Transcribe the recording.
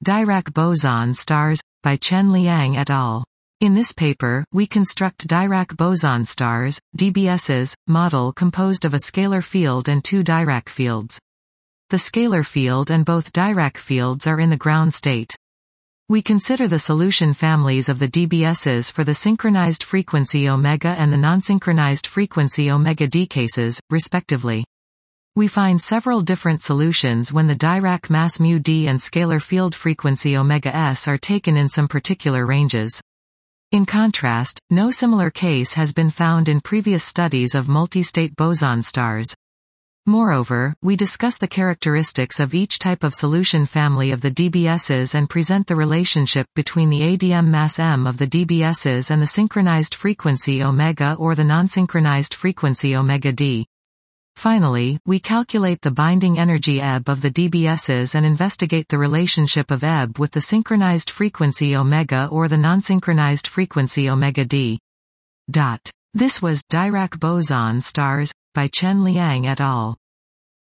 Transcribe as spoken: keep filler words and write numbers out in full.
Dirac boson stars, by Chen Liang et al. In this paper, we construct Dirac boson stars, D B Ss, model composed of a scalar field and two Dirac fields. The scalar field and both Dirac fields are in the ground state. We consider the solution families of the D B Ss for the synchronized frequency omega and the non-synchronized frequency omega d cases, respectively. We find several different solutions when the Dirac mass mu d and scalar field frequency omega s are taken in some particular ranges. In contrast, no similar case has been found in previous studies of multi-state boson stars. Moreover, we discuss the characteristics of each type of solution family of the D B Ss and present the relationship between the A D M mass m of the D B Ss and the synchronized frequency omega or the non-synchronized frequency omega d. Finally, we calculate the binding energy E B of the D B Ss and investigate the relationship of E B with the synchronized frequency omega or the non-synchronized frequency omega d. Dot. This was Dirac boson stars, by Chen Liang et al.